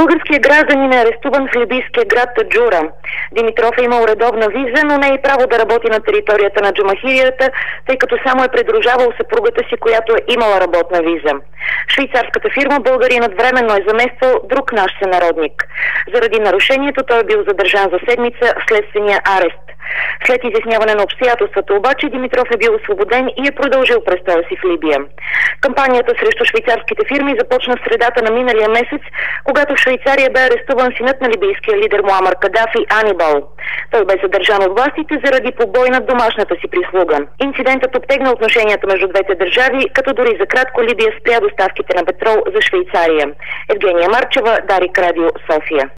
Българският гражданин е арестуван в либийския град Таджура. Димитров е имал редовна виза, но не е право да работи на територията на Джамахирията, тъй като само е придружавал съпругата си, която е имала работна виза. Швейцарската фирма българинът временно е замествал друг наш сънародник. Заради нарушението той е бил задържан за седмица в следствения арест. След изясняване на обстоятелствата обаче Димитров е бил освободен и е продължил престоя си в Либия. Кампанията срещу швейцарските фирми започна в средата на миналия месец, когато в Швейцария бе арестуван синът на либийския лидер Муамар Кадафи Анибал. Той бе задържан от властите заради побой над домашната си прислуга. Инцидентът обтегна отношенията между двете държави, като дори за кратко Либия спря доставките на петрол за Швейцария. Евгения Марчева, Дарик Радио, София.